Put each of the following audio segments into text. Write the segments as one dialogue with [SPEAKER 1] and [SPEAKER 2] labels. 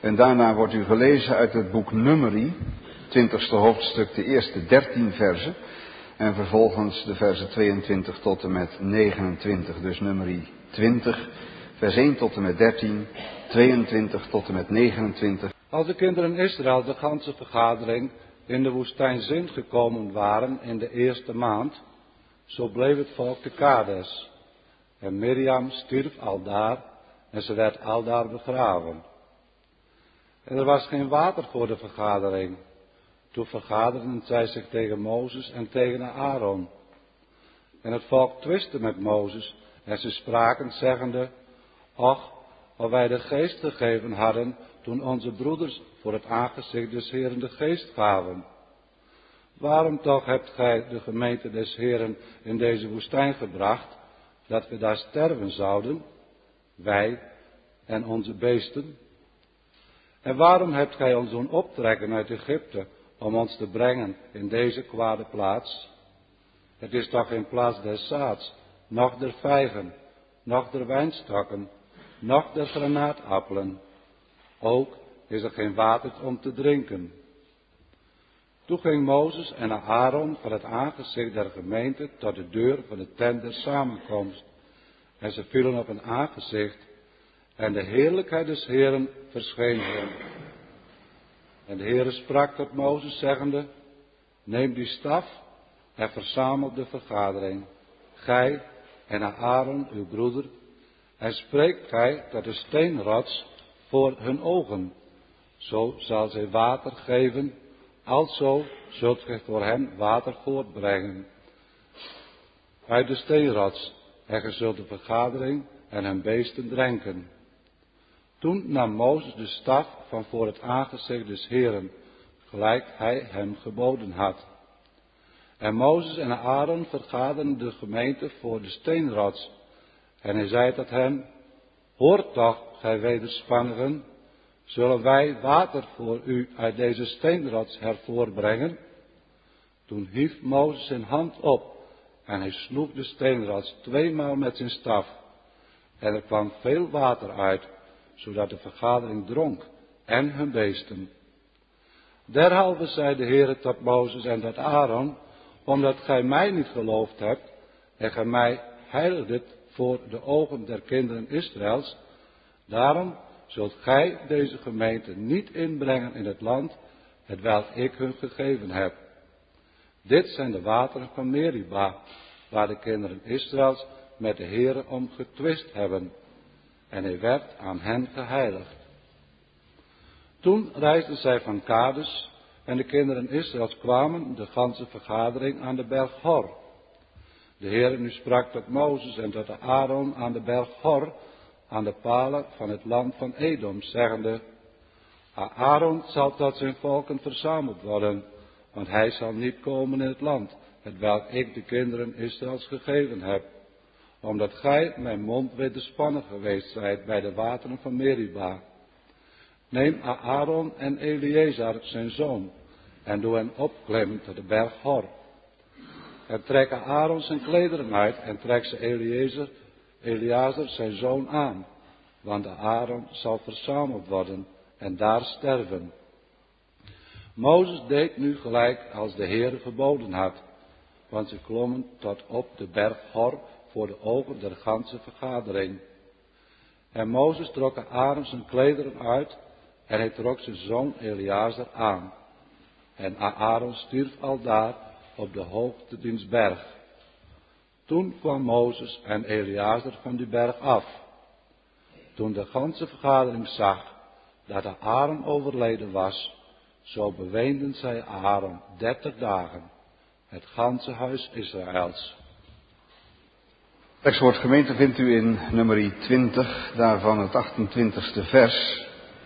[SPEAKER 1] En daarna wordt u gelezen uit het boek Numeri, 20e hoofdstuk, de eerste 13 versen. En vervolgens de versen 22 tot en met 29. Dus Numeri 20, vers 1 tot en met 13, 22 tot en met 29.
[SPEAKER 2] Als de kinderen Israël, de ganse vergadering, in de woestijn Zin gekomen waren in de eerste maand, zo bleef het volk te Kades. En Miriam stierf aldaar en ze werd aldaar begraven. En er was geen water voor de vergadering. Toen vergaderden zij zich tegen Mozes en tegen Aaron. En het volk twistte met Mozes en ze spraken zeggende, och, of wij de geest gegeven hadden toen onze broeders voor het aangezicht des Heeren de geest gaven. Waarom toch hebt gij de gemeente des Heeren in deze woestijn gebracht, dat we daar sterven zouden, wij en onze beesten? En waarom hebt gij ons doen optrekken uit Egypte, om ons te brengen in deze kwade plaats? Het is toch geen plaats des zaads, noch der vijgen, noch der wijnstokken, noch der granaatappelen. Ook is er geen water om te drinken. Toen ging Mozes en Aaron van het aangezicht der gemeente tot de deur van de tent der samenkomst. En ze vielen op hun aangezicht en de heerlijkheid des Heeren verscheen hen. En de Heere sprak tot Mozes zeggende, neem die staf en verzamel de vergadering, gij en Aaron uw broeder, en spreekt gij tot de steenrots voor hun ogen. Zo zal zij water geven, alzo zult gij voor hen water voortbrengen uit de steenrots, en gij zult de vergadering en hun beesten drenken. Toen nam Mozes de staf van voor het aangezicht des Heeren, gelijk hij hem geboden had. En Mozes en Aaron vergaderden de gemeente voor de steenrots. En hij zei tot hen, hoort toch, gij wederspannigen, zullen wij water voor u uit deze steenrots hervoorbrengen? Toen hief Mozes zijn hand op en hij sloeg de steenrots 2 maal met zijn staf. En er kwam veel water uit, zodat de vergadering dronk en hun beesten. Derhalve zei de Heere tot Mozes en tot Aaron, omdat gij mij niet geloofd hebt en gij mij heiligdet voor de ogen der kinderen Israëls, daarom zult gij deze gemeente niet inbrengen in het land, hetwelk ik hun gegeven heb. Dit zijn de wateren van Meriba, waar de kinderen Israëls met de Heere om getwist hebben. En hij werd aan hen geheiligd. Toen reisden zij van Kades en de kinderen Israëls kwamen, de ganse vergadering, aan de berg Hor. De Heere nu sprak tot Mozes en tot Aaron aan de berg Hor, aan de palen van het land van Edom, zeggende, Aaron zal tot zijn volken verzameld worden, want hij zal niet komen in het land, hetwelk ik de kinderen Israëls gegeven heb, omdat gij mijn mond wederspannen geweest zijt bij de wateren van Meriba. Neem Aaron en Eleazar zijn zoon, en doe hen opklimmen tot de berg Hor. En trek Aaron zijn klederen uit, en trek ze Eleazar zijn zoon aan, want Aaron zal verzameld worden en daar sterven. Mozes deed nu gelijk als de Heere geboden had, want ze klommen tot op de berg Hor voor de ogen der ganse vergadering. En Mozes trok Aaron zijn klederen uit en hij trok zijn zoon Eleazar aan. En Aaron stierf aldaar op de hoogte diens berg. Toen kwam Mozes en Eleazar van die berg af. Toen de ganse vergadering zag dat Aaron overleden was, zo beweenden zij Aaron 30 dagen, het ganse huis Israëls.
[SPEAKER 1] Tekstwoord gemeente vindt u in Numeri 20, daarvan het 28e vers.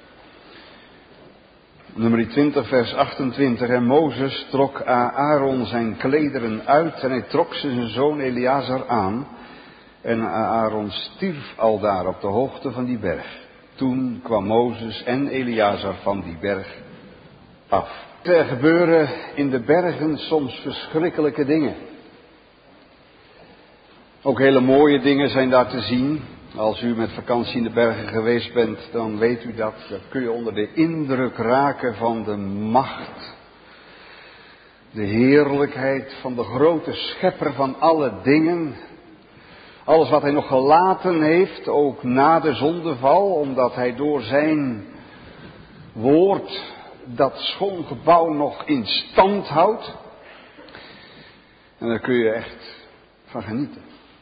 [SPEAKER 1] Numeri 20, vers 28. En Mozes trok Aaron zijn klederen uit en hij trok zijn zoon Eleazar aan. En Aaron stierf aldaar op de hoogte van die berg. Toen kwam Mozes en Eleazar van die berg af. Er gebeuren in de bergen soms verschrikkelijke dingen. Ook hele mooie dingen zijn daar te zien. Als u met vakantie in de bergen geweest bent, dan weet u dat. Dan kun je onder de indruk raken van de macht. De heerlijkheid van de grote schepper van alle dingen. Alles wat hij nog gelaten heeft, ook na de zondeval, omdat hij door zijn woord dat schoon gebouw nog in stand houdt. En daar kun je echt van genieten.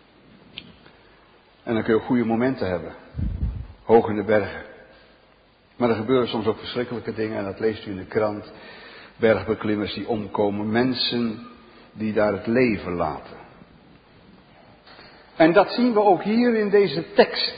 [SPEAKER 1] En dan kun je ook goede momenten hebben. Hoog in de bergen. Maar er gebeuren soms ook verschrikkelijke dingen. En dat leest u in de krant. Bergbeklimmers die omkomen. Mensen die daar het leven laten. En dat zien we ook hier in deze tekst.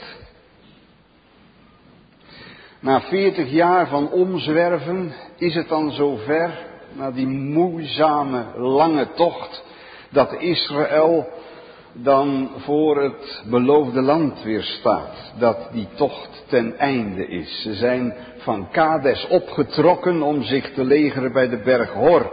[SPEAKER 1] Na 40 jaar van omzwerven is het dan zover. Na die moeizame lange tocht. Dat Israël dan voor het beloofde land weer staat. Dat die tocht ten einde is. Ze zijn van Kades opgetrokken om zich te legeren bij de berg Hor.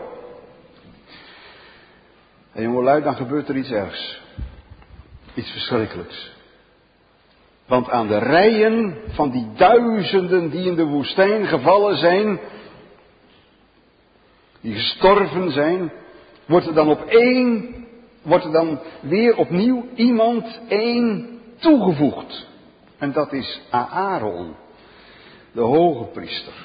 [SPEAKER 1] En jongelui, dan gebeurt er iets ergs. Iets verschrikkelijks. Want aan de rijen van die duizenden die in de woestijn gevallen zijn, die gestorven zijn, wordt er dan weer opnieuw één toegevoegd. En dat is Aaron, de hoge priester.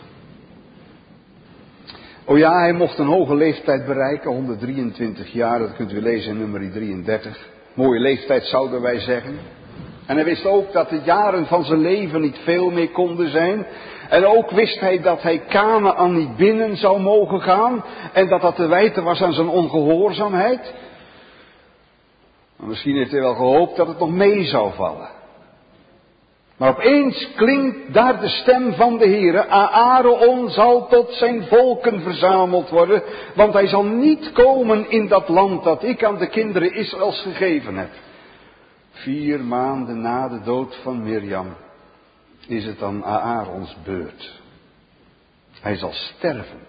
[SPEAKER 1] Oh ja, hij mocht een hoge leeftijd bereiken, 123 jaar, dat kunt u lezen in nummer 33. Mooie leeftijd zouden wij zeggen. En hij wist ook dat de jaren van zijn leven niet veel meer konden zijn. En ook wist hij dat hij Kanaan niet binnen zou mogen gaan. En dat te wijten was aan zijn ongehoorzaamheid. Maar misschien heeft hij wel gehoopt dat het nog mee zou vallen. Maar opeens klinkt daar de stem van de Heere. Aaron zal tot zijn volken verzameld worden. Want hij zal niet komen in dat land dat ik aan de kinderen Israëls gegeven heb. 4 maanden na de dood van Mirjam is het dan Aarons beurt. Hij zal sterven.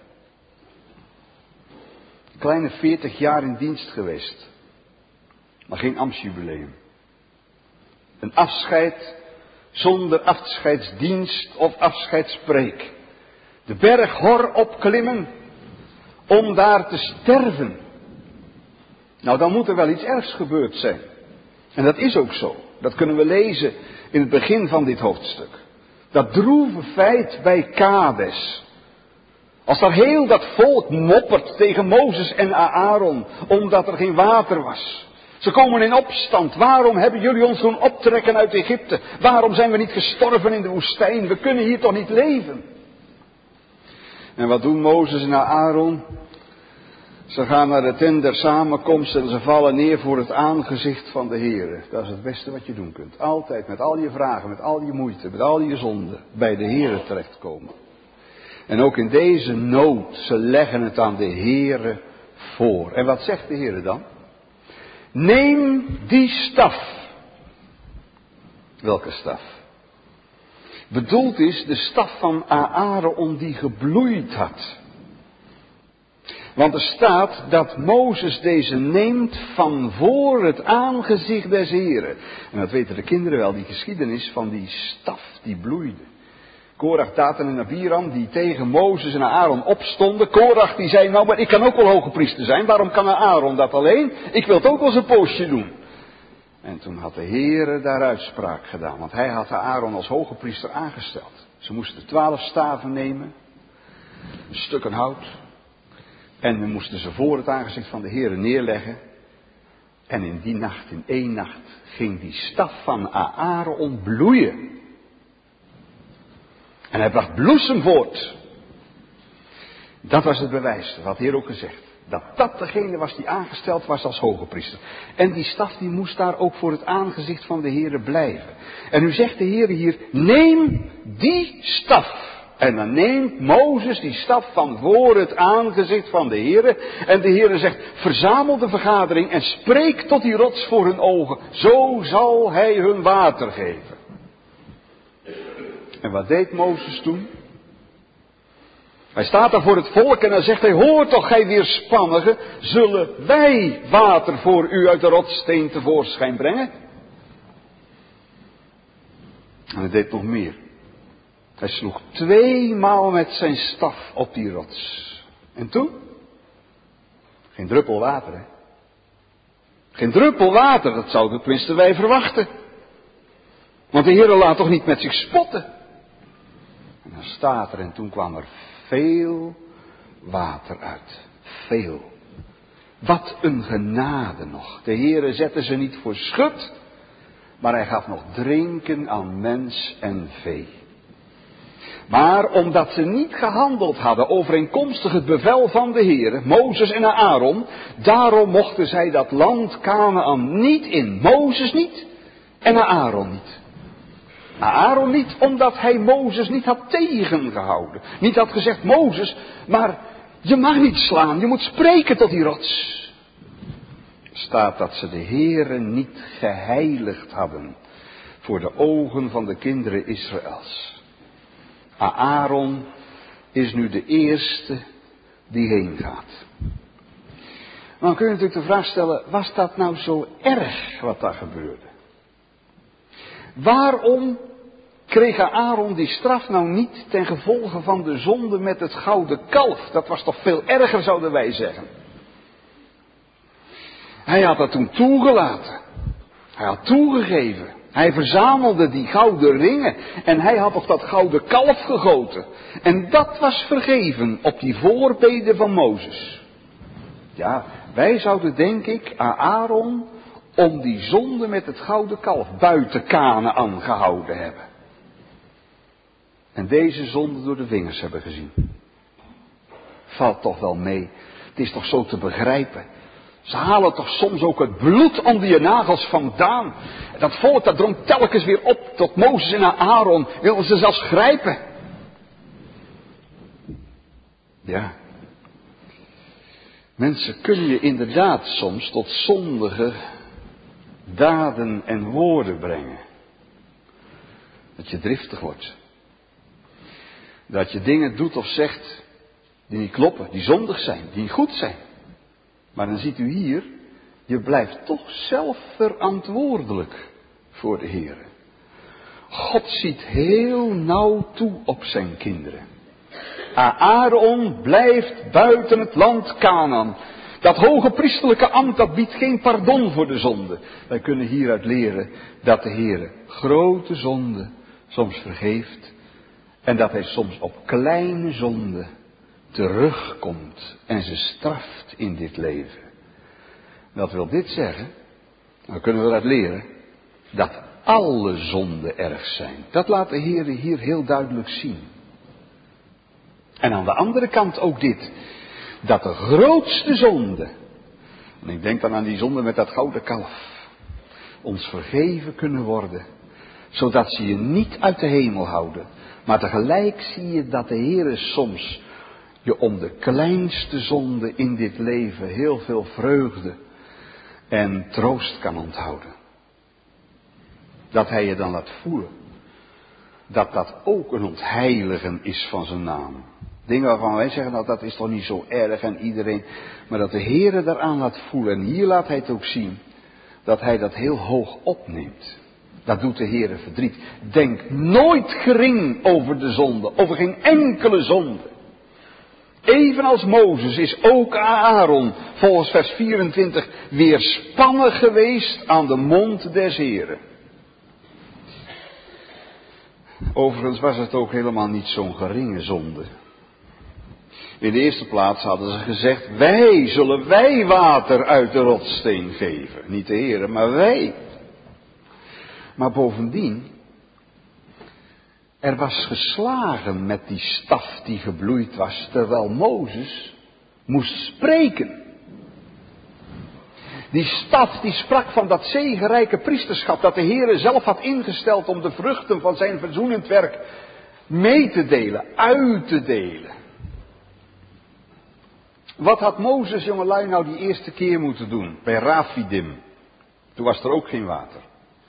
[SPEAKER 1] Een kleine 40 jaar in dienst geweest. Maar geen ambtsjubileum. Een afscheid zonder afscheidsdienst of afscheidspreek. De berg Hor opklimmen om daar te sterven. Nou, dan moet er wel iets ergs gebeurd zijn. En dat is ook zo. Dat kunnen we lezen in het begin van dit hoofdstuk. Dat droeve feit bij Kades. Als daar heel dat volk moppert tegen Mozes en Aaron, omdat er geen water was. Ze komen in opstand. Waarom hebben jullie ons doen optrekken uit Egypte? Waarom zijn we niet gestorven in de woestijn? We kunnen hier toch niet leven? En wat doen Mozes en Aaron? Ze gaan naar de tent der samenkomst en ze vallen neer voor het aangezicht van de Heere. Dat is het beste wat je doen kunt. Altijd met al je vragen, met al je moeite, met al je zonden bij de Heere terechtkomen. En ook in deze nood, ze leggen het aan de Heere voor. En wat zegt de Heere dan? Neem die staf. Welke staf? Bedoeld is de staf van Aaron die gebloeid had. Want er staat dat Mozes deze neemt van voor het aangezicht des Heren. En dat weten de kinderen wel, die geschiedenis van die staf die bloeide. Korach, Datan en Abiram die tegen Mozes en Aaron opstonden. Korach die zei, nou maar ik kan ook wel hoge priester zijn. Waarom kan Aaron dat alleen? Ik wil het ook wel eens een poosje doen. En toen had de Heere daar uitspraak gedaan. Want hij had Aaron als hoge priester aangesteld. Ze moesten 12 staven nemen. Stukken hout. En we moesten ze voor het aangezicht van de Heere neerleggen. En in die nacht, in 1 nacht, ging die staf van Aaron bloeien. En hij bracht bloesem voort. Dat was het bewijs, dat had de Heer ook gezegd. Dat degene was die aangesteld was als hoge priester. En die staf die moest daar ook voor het aangezicht van de Heere blijven. En nu zegt de Heer hier, neem die staf. En dan neemt Mozes die staf van voor het aangezicht van de Heere. En de Heere zegt, verzamel de vergadering en spreek tot die rots voor hun ogen. Zo zal hij hun water geven. En wat deed Mozes toen? Hij staat daar voor het volk en dan zegt hij, hoor toch gij weerspannigen, zullen wij water voor u uit de rotssteen tevoorschijn brengen? En hij deed nog meer. Hij sloeg 2 maal met zijn staf op die rots. En toen? Geen druppel water, hè? Geen druppel water, dat zouden tenminste wij verwachten. Want de Heere laat toch niet met zich spotten? En dan staat er, en toen kwam er veel water uit. Veel. Wat een genade nog. De Heere zette ze niet voor schut, maar hij gaf nog drinken aan mens en vee. Maar omdat ze niet gehandeld hadden overeenkomstig het bevel van de Heere, Mozes en Aaron, daarom mochten zij dat land Kanaän niet in. Mozes niet en Aaron niet. Aaron niet, omdat hij Mozes niet had tegengehouden. Niet had gezegd, Mozes, maar je mag niet slaan, je moet spreken tot die rots. Staat dat ze de Heere niet geheiligd hadden voor de ogen van de kinderen Israëls. Aaron is nu de eerste die heen gaat. Dan kun je natuurlijk de vraag stellen, was dat nou zo erg wat daar gebeurde? Waarom kreeg Aaron die straf nou niet ten gevolge van de zonde met het gouden kalf? Dat was toch veel erger, zouden wij zeggen. Hij had dat toen toegelaten. Hij had toegegeven. Hij verzamelde die gouden ringen en hij had op dat gouden kalf gegoten. En dat was vergeven op die voorbeden van Mozes. Ja, wij zouden denk ik Aaron om die zonde met het gouden kalf buiten Kanaän gehouden hebben. En deze zonde door de vingers hebben gezien. Valt toch wel mee. Het is toch zo te begrijpen. Ze halen toch soms ook het bloed onder je nagels vandaan. Dat volk dat drong telkens weer op tot Mozes en Aaron. Wilden ze zelfs grijpen. Ja. Mensen kunnen je inderdaad soms tot zondige daden en woorden brengen. Dat je driftig wordt. Dat je dingen doet of zegt die niet kloppen, die zondig zijn, die niet goed zijn. Maar dan ziet u hier, je blijft toch zelf verantwoordelijk voor de Heere. God ziet heel nauw toe op zijn kinderen. Aaron blijft buiten het land Kanaän. Dat hoge priesterlijke ambt, dat biedt geen pardon voor de zonde. Wij kunnen hieruit leren dat de Heere grote zonden soms vergeeft. En dat hij soms op kleine zonden terugkomt en ze straft in dit leven. Wat wil dit zeggen? Dan kunnen we eruit leren dat alle zonden erg zijn. Dat laat de Heer hier heel duidelijk zien. En aan de andere kant ook dit. Dat de grootste zonde, en ik denk dan aan die zonde met dat gouden kalf, ons vergeven kunnen worden. Zodat ze je niet uit de hemel houden. Maar tegelijk zie je dat de Heer soms je om de kleinste zonde in dit leven heel veel vreugde en troost kan onthouden. Dat hij je dan laat voelen dat dat ook een ontheiligen is van zijn naam. Dingen waarvan wij zeggen, nou dat is toch niet zo erg en iedereen, maar dat de Heere daaraan laat voelen. En hier laat hij het ook zien, dat hij dat heel hoog opneemt. Dat doet de Heere verdriet. Denk nooit gering over de zonde, over geen enkele zonde. Evenals Mozes is ook Aaron, volgens vers 24, weerspannig geweest aan de mond des Heeren. Overigens was het ook helemaal niet zo'n geringe zonde. In de eerste plaats hadden ze gezegd, zullen wij water uit de rotssteen geven. Niet de Heere, maar wij. Maar bovendien, er was geslagen met die staf die gebloeid was, terwijl Mozes moest spreken. Die staf die sprak van dat zegenrijke priesterschap dat de Heere zelf had ingesteld om de vruchten van zijn verzoenend werk mee te delen, uit te delen. Wat had Mozes, jongelui, nou die eerste keer moeten doen bij Rafidim? Toen was er ook geen water.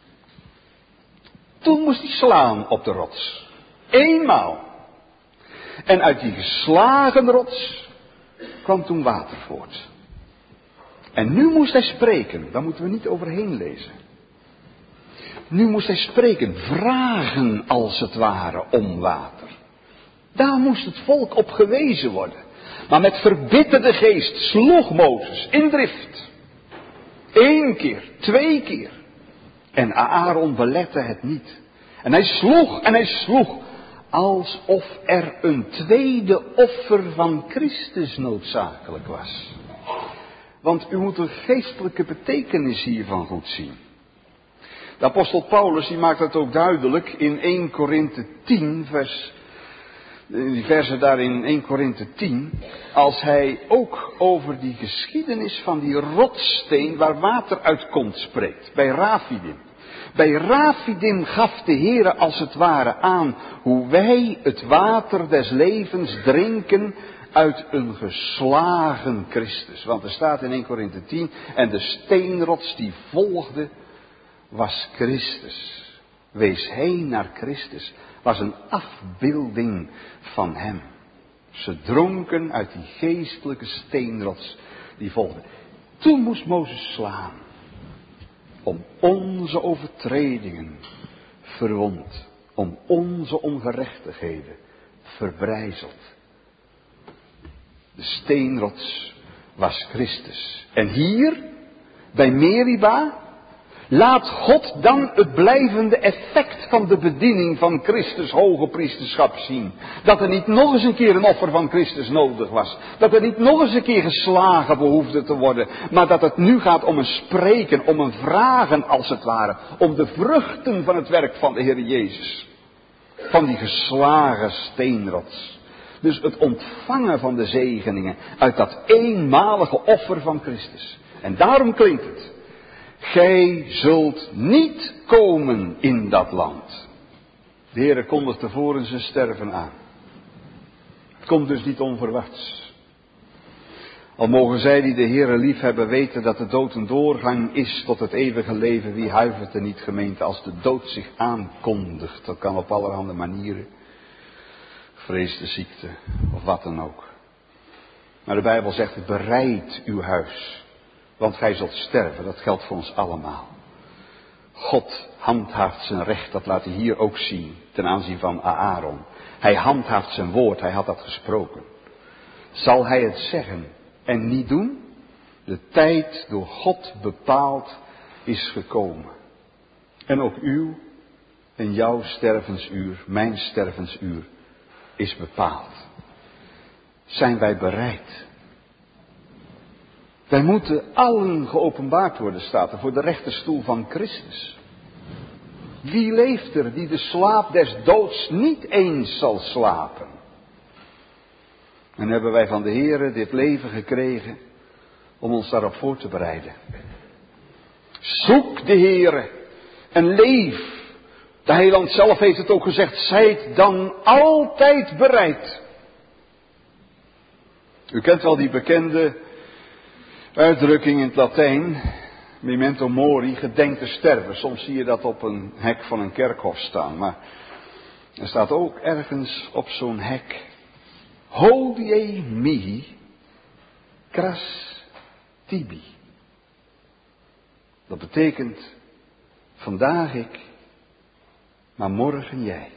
[SPEAKER 1] Toen moest hij slaan op de rots. Eenmaal. En uit die geslagen rots kwam toen water voort. En nu moest hij spreken. Daar moeten we niet overheen lezen. Nu moest hij spreken, vragen als het ware om water. Daar moest het volk op gewezen worden. Maar met verbitterde geest sloeg Mozes in drift. 1 keer, 2 keer. En Aaron belette het niet. En hij sloeg, alsof er een tweede offer van Christus noodzakelijk was. Want u moet de geestelijke betekenis hiervan goed zien. De apostel Paulus die maakt dat ook duidelijk in 1 Korinthe 10, die versen daar in 1 Korinthe 10, als hij ook over die geschiedenis van die rotssteen waar water uitkomt spreekt, bij Rafidim. Bij Rafidim gaf de Heere als het ware aan hoe wij het water des levens drinken uit een geslagen Christus. Want er staat in 1 Korinthe 10, en de steenrots die volgde was Christus. Wees heen naar Christus, was een afbeelding van hem. Ze dronken uit die geestelijke steenrots die volgde. Toen moest Mozes slaan, om onze overtredingen verwond, om onze ongerechtigheden verbrijzeld. De steenrots was Christus. En hier, bij Meriba, laat God dan het blijvende effect van de bediening van Christus hoge priesterschap zien. Dat er niet nog eens een keer een offer van Christus nodig was. Dat er niet nog eens een keer geslagen behoefde te worden. Maar dat het nu gaat om een spreken, om een vragen als het ware. Om de vruchten van het werk van de Heer Jezus. Van die geslagen steenrots. Dus het ontvangen van de zegeningen uit dat eenmalige offer van Christus. En daarom klinkt het: gij zult niet komen in dat land. De Heere kondigt tevoren zijn sterven aan. Het komt dus niet onverwachts. Al mogen zij die de Heere lief hebben weten dat de dood een doorgang is tot het eeuwige leven. Wie huivert er niet, gemeente, als de dood zich aankondigt? Dat kan op allerhande manieren. Vrees de ziekte of wat dan ook. Maar de Bijbel zegt: bereid uw huis. Want gij zult sterven, dat geldt voor ons allemaal. God handhaaft zijn recht, dat laat hij hier ook zien, ten aanzien van Aaron. Hij handhaaft zijn woord, hij had dat gesproken. Zal hij het zeggen en niet doen? De tijd door God bepaald is gekomen. En ook uw en jouw stervensuur, mijn stervensuur, is bepaald. Zijn wij bereid? Wij moeten allen geopenbaard worden, staat er, voor de rechterstoel van Christus. Wie leeft er die de slaap des doods niet eens zal slapen? En hebben wij van de Heere dit leven gekregen om ons daarop voor te bereiden. Zoek de Heere en leef. De Heiland zelf heeft het ook gezegd: zijt dan altijd bereid. U kent wel die bekende uitdrukking in het Latijn: memento mori, gedenk te sterven. Soms zie je dat op een hek van een kerkhof staan. Maar er staat ook ergens op zo'n hek: hodie mihi cras tibi. Dat betekent: vandaag ik, maar morgen jij.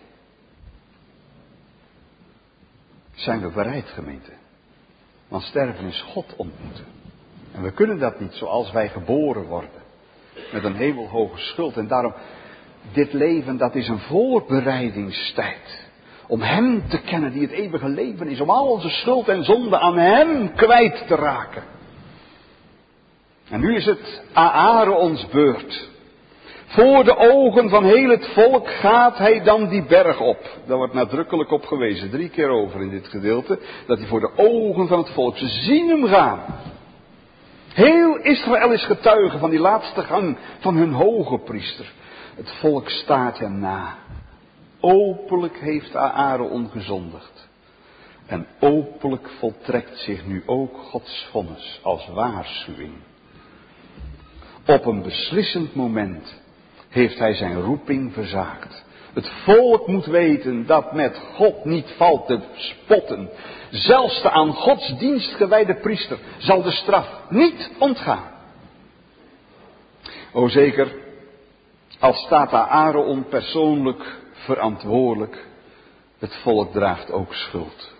[SPEAKER 1] Zijn we bereid, gemeente? Want sterven is God ontmoeten. En we kunnen dat niet zoals wij geboren worden. Met een hemelhoge schuld. En daarom, dit leven, dat is een voorbereidingstijd. Om Hem te kennen die het eeuwige leven is. Om al onze schuld en zonde aan Hem kwijt te raken. En nu is het Aarons beurt. Voor de ogen van heel het volk gaat hij dan die berg op. Daar wordt nadrukkelijk op gewezen, 3 keer over in dit gedeelte. Dat hij voor de ogen van het volk, ze zien hem gaan. Heel Israël is getuige van die laatste gang van hun hoge priester. Het volk staat hem na. Openlijk heeft Aaron gezondigd. En openlijk voltrekt zich nu ook Gods vonnis als waarschuwing. Op een beslissend moment heeft hij zijn roeping verzaakt. Het volk moet weten dat met God niet valt te spotten. Zelfs de aan Gods dienst gewijde priester zal de straf niet ontgaan. O zeker, Al staat Aaron persoonlijk verantwoordelijk, het volk draagt ook schuld.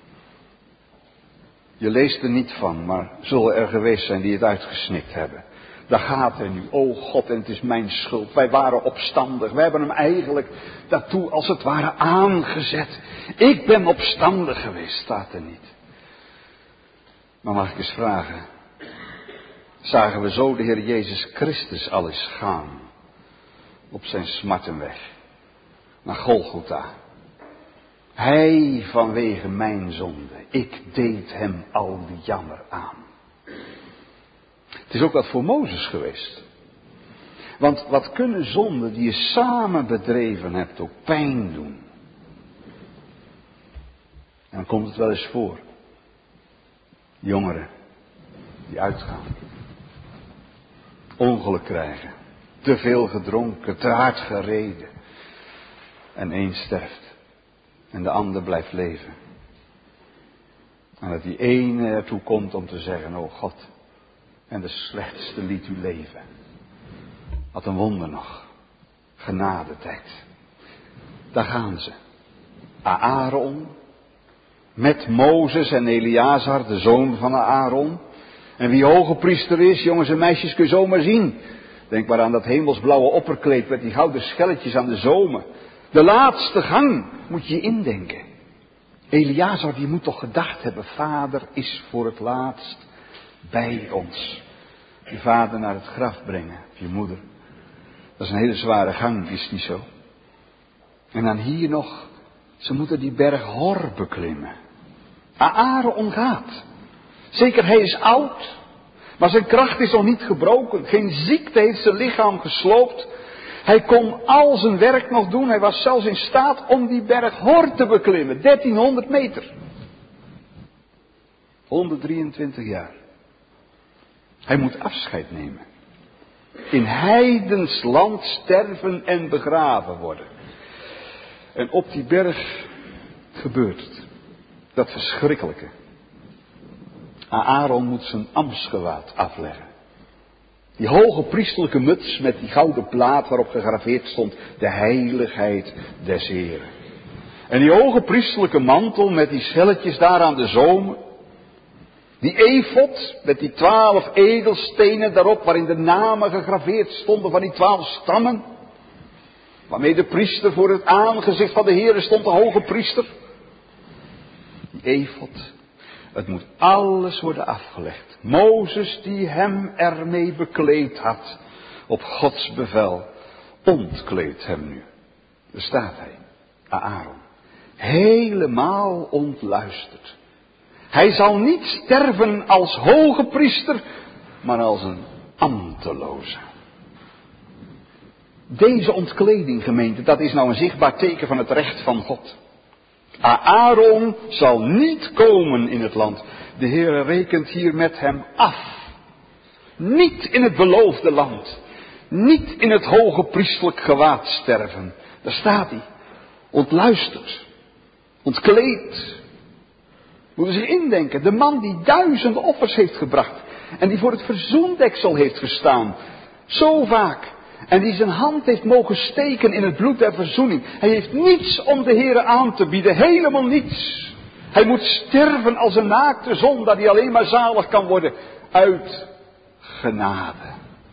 [SPEAKER 1] Je leest er niet van, maar zullen er geweest zijn die het uitgesnikt hebben. Daar gaat er nu, oh God, en het is mijn schuld. Wij waren opstandig, wij hebben hem eigenlijk daartoe als het ware aangezet. Ik ben opstandig geweest, staat er niet. Maar mag ik eens vragen, zagen we zo de Heer Jezus Christus al eens gaan op zijn smartenweg naar Golgotha. Hij vanwege mijn zonde, ik deed hem al die jammer aan. Het is ook wat voor Mozes geweest. Want wat kunnen zonden die je samen bedreven hebt ook pijn doen? En dan komt het wel eens voor. Jongeren die uitgaan. Ongeluk krijgen. Te veel gedronken, te hard gereden. En één sterft. En de ander blijft leven. En dat die ene ertoe komt om te zeggen, oh God, en de slechtste liet u leven. Wat een wonder nog. Genadetijd. Daar gaan ze. Aaron. Met Mozes en Eleazar, de zoon van Aaron. En wie hoge priester is, jongens en meisjes, kun je zomaar zien. Denk maar aan dat hemelsblauwe opperkleed met die gouden schelletjes aan de zomen. De laatste gang moet je indenken. Eleazar die moet toch gedacht hebben, vader is voor het laatst bij ons. Je vader naar het graf brengen, of je moeder. Dat is een hele zware gang, is niet zo? En dan hier nog, ze moeten die berg Hor beklimmen. Aaron gaat. Zeker, hij is oud. Maar zijn kracht is nog niet gebroken. Geen ziekte heeft zijn lichaam gesloopt. Hij kon al zijn werk nog doen. Hij was zelfs in staat om die berg Hor te beklimmen. 1300 meter. 123 jaar. Hij moet afscheid nemen. In heidens land sterven en begraven worden. En op die berg gebeurt het. Dat verschrikkelijke. Aaron moet zijn ambtsgewaad afleggen. Die hoge priesterlijke muts met die gouden plaat waarop gegraveerd stond de heiligheid des Heren. En die hoge priesterlijke mantel met die schelletjes daar aan de zomen. Die efod met die 12 edelstenen daarop waarin de namen gegraveerd stonden van die 12 stammen. Waarmee de priester voor het aangezicht van de Heere stond, de hoge priester. Die efod. Het moet alles worden afgelegd. Mozes die hem ermee bekleed had, op Gods bevel, ontkleedt hem nu. Daar staat hij, Aaron. Helemaal ontluisterd. Hij zal niet sterven als hoge priester, maar als een ambteloze. Deze ontkleding, gemeente, dat is nou een zichtbaar teken van het recht van God. Aaron zal niet komen in het land. De Heere rekent hier met hem af. Niet in het beloofde land. Niet in het hoge priesterlijk gewaad sterven. Daar staat hij. Ontluisterd. Ontkleed. Moeten zich indenken. De man die 1000 offers heeft gebracht. En die voor het verzoendeksel heeft gestaan. Zo vaak. En die zijn hand heeft mogen steken in het bloed der verzoening. Hij heeft niets om de Heere aan te bieden. Helemaal niets. Hij moet sterven als een naakte zondaar die alleen maar zalig kan worden uit genade.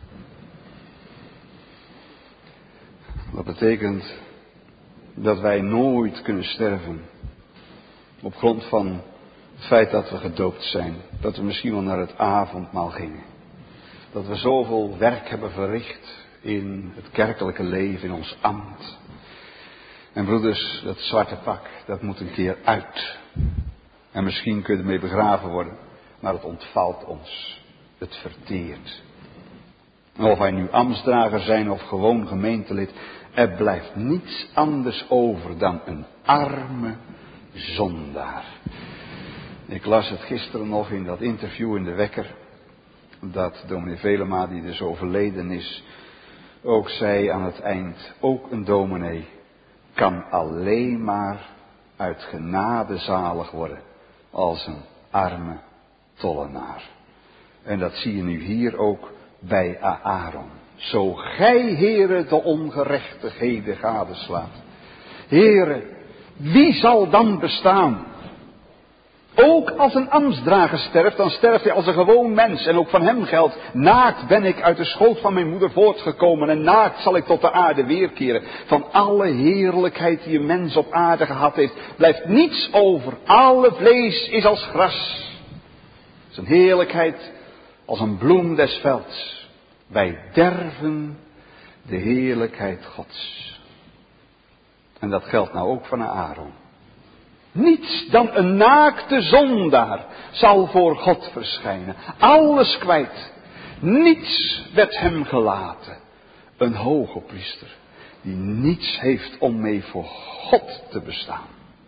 [SPEAKER 1] Dat betekent dat wij nooit kunnen sterven op grond van het feit dat we gedoopt zijn. Dat we misschien wel naar het avondmaal gingen. Dat we zoveel werk hebben verricht in het kerkelijke leven, in ons ambt. En broeders, dat zwarte pak, dat moet een keer uit. En misschien kun je ermee begraven worden, maar het ontvalt ons. Het verteert. Of wij nu ambtsdrager zijn of gewoon gemeentelid, er blijft niets anders over dan een arme zondaar. Ik las het gisteren nog in dat interview in de Wekker, dat dominee Velema, die dus overleden is, ook zei aan het eind, ook een dominee kan alleen maar uit genade zalig worden als een arme tollenaar. En dat zie je nu hier ook bij Aaron. zo gij, Heere, de ongerechtigheden gadeslaat. Heere, wie zal dan bestaan? Ook als een ambtsdrager sterft, dan sterft hij als een gewoon mens. En ook van hem geldt, naakt ben ik uit de schoot van mijn moeder voortgekomen en naakt zal ik tot de aarde weerkeren. Van alle heerlijkheid die een mens op aarde gehad heeft, blijft niets over. Alle vlees is als gras. Zijn heerlijkheid als een bloem des velds. Wij derven de heerlijkheid Gods. En dat geldt nou ook van Aaron. Niets dan een naakte zondaar zal voor God verschijnen. Alles kwijt. Niets werd hem gelaten. Een hoge priester die niets heeft om mee voor God te bestaan.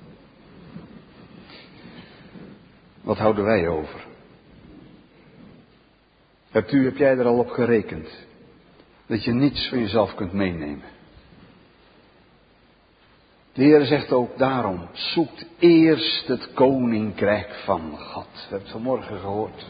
[SPEAKER 1] Wat houden wij over? Heb jij er al op gerekend? Dat je niets van jezelf kunt meenemen. De Heer zegt ook daarom, zoekt eerst het koninkrijk van God. We hebben het vanmorgen gehoord.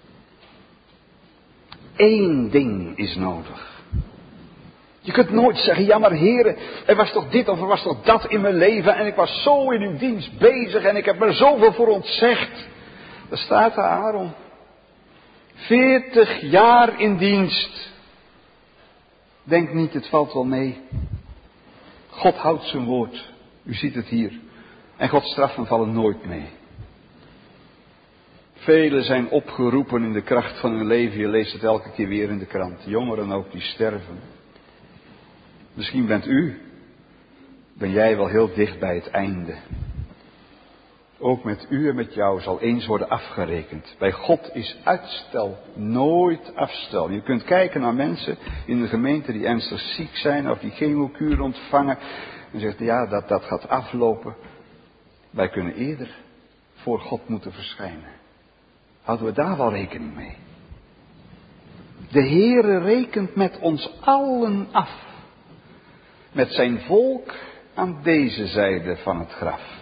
[SPEAKER 1] Eén ding is nodig. Je kunt nooit zeggen, ja maar Heere, er was toch dit of er was toch dat in mijn leven en ik was zo in uw dienst bezig en ik heb er zoveel voor ontzegd. Daar staat de Aaron. 40 jaar in dienst. Denk niet, het valt wel mee. God houdt zijn woord. U ziet het hier. En Gods straffen vallen nooit mee. Velen zijn opgeroepen in de kracht van hun leven. Je leest het elke keer weer in de krant. Jongeren ook die sterven. Misschien ben jij wel heel dicht bij het einde. Ook met u en met jou zal eens worden afgerekend. Bij God is uitstel nooit afstel. Je kunt kijken naar mensen in de gemeente die ernstig ziek zijn of die chemokuur ontvangen. En zegt, ja, dat gaat aflopen. Wij kunnen eerder voor God moeten verschijnen. Houden we daar wel rekening mee? De Heere rekent met ons allen af. Met zijn volk aan deze zijde van het graf.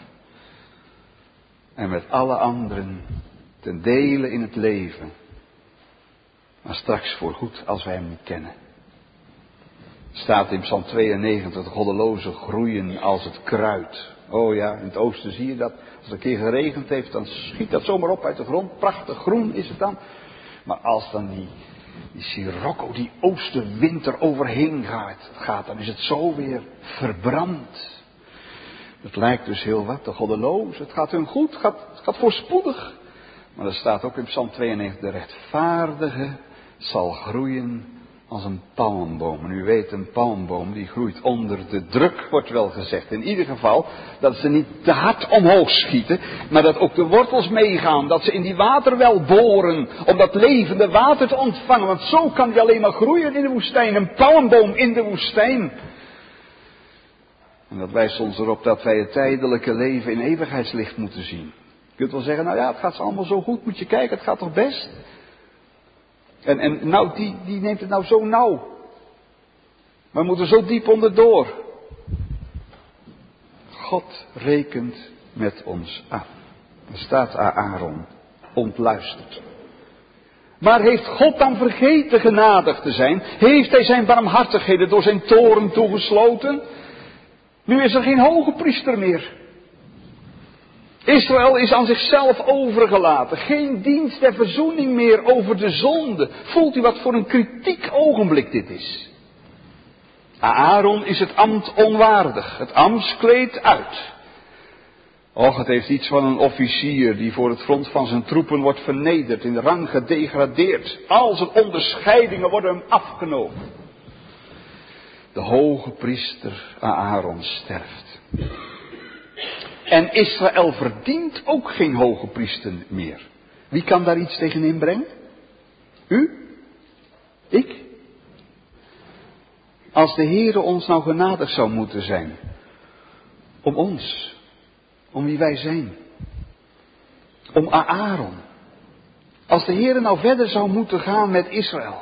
[SPEAKER 1] En met alle anderen ten dele in het leven. Maar straks voorgoed als wij hem niet kennen. Staat in Psalm 92, de goddelozen groeien als het kruid. Oh ja, in het oosten zie je dat. Als het een keer geregend heeft, dan schiet dat zomaar op uit de grond. Prachtig groen is het dan. Maar als dan die sirocco, die oostenwind er overheen gaat, dan is het zo weer verbrand. Het lijkt dus heel wat, de goddelozen. Het gaat hun goed, het gaat voorspoedig. Maar er staat ook in Psalm 92, de rechtvaardige zal groeien als een palmboom. En u weet, een palmboom die groeit onder de druk, wordt wel gezegd. In ieder geval, dat ze niet te hard omhoog schieten, maar dat ook de wortels meegaan. Dat ze in die waterwel boren, om dat levende water te ontvangen. Want zo kan die alleen maar groeien in de woestijn. Een palmboom in de woestijn. En dat wijst ons erop dat wij het tijdelijke leven in eeuwigheidslicht moeten zien. Je kunt wel zeggen, nou ja, het gaat allemaal zo goed, moet je kijken, het gaat toch best? En nou, die neemt het nou zo nauw. We moeten zo diep onderdoor. God rekent met ons af. Er staat Aaron, ontluisterd. Maar heeft God dan vergeten genadig te zijn? Heeft hij zijn barmhartigheden door zijn toorn toegesloten? Nu is er geen hoge priester meer. Israël is aan zichzelf overgelaten. Geen dienst der verzoening meer over de zonde. Voelt u wat voor een kritiek ogenblik dit is? Aaron is het ambt onwaardig. Het ambtskleed uit. Och, het heeft iets van een officier die voor het front van zijn troepen wordt vernederd, in de rang gedegradeerd. Al zijn onderscheidingen worden hem afgenomen. De hoge priester Aaron sterft. En Israël verdient ook geen hoge priester meer. Wie kan daar iets tegen inbrengen? U? Ik? Als de Heere ons nou genadig zou moeten zijn. Om ons. Om wie wij zijn. Om Aaron. Als de Heere nou verder zou moeten gaan met Israël.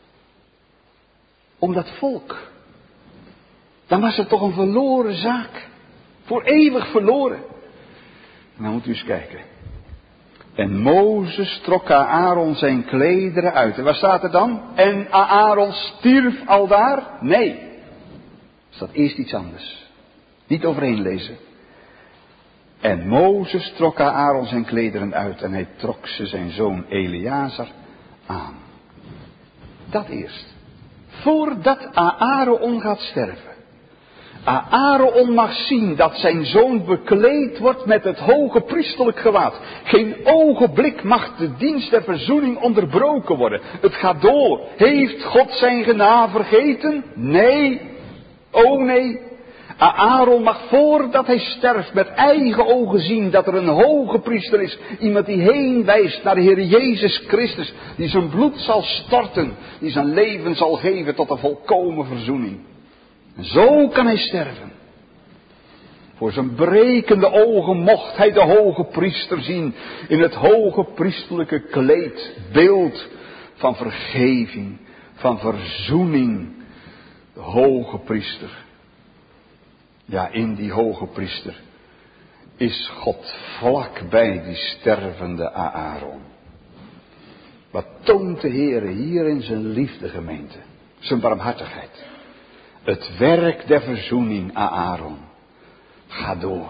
[SPEAKER 1] Om dat volk. Dan was het toch een verloren zaak. Voor eeuwig verloren. En dan moet u eens kijken. En Mozes trok Aaron zijn klederen uit. En waar staat er dan? En Aaron stierf aldaar? Nee. Er staat eerst iets anders. Niet overheen lezen. En Mozes trok Aaron zijn klederen uit en hij trok ze zijn zoon Eleazar aan. Dat eerst. Voordat Aaron gaat sterven. Aaron mag zien dat zijn zoon bekleed wordt met het hoge priesterlijk gewaad. Geen ogenblik mag de dienst der verzoening onderbroken worden. Het gaat door. Heeft God zijn genade vergeten? Nee. Oh nee. Aaron mag voordat hij sterft met eigen ogen zien dat er een hoge priester is. Iemand die heen wijst naar de Heer Jezus Christus. Die zijn bloed zal storten. Die zijn leven zal geven tot een volkomen verzoening. En zo kan hij sterven. Voor zijn brekende ogen mocht hij de hoge priester zien. In het hoge priesterlijke kleed. Beeld van vergeving. Van verzoening. De hoge priester. Ja, in die hoge priester is God vlakbij die stervende Aaron. Wat toont de Heere hier in zijn liefdegemeente? Zijn barmhartigheid. Het werk der verzoening, Aaron, gaat door.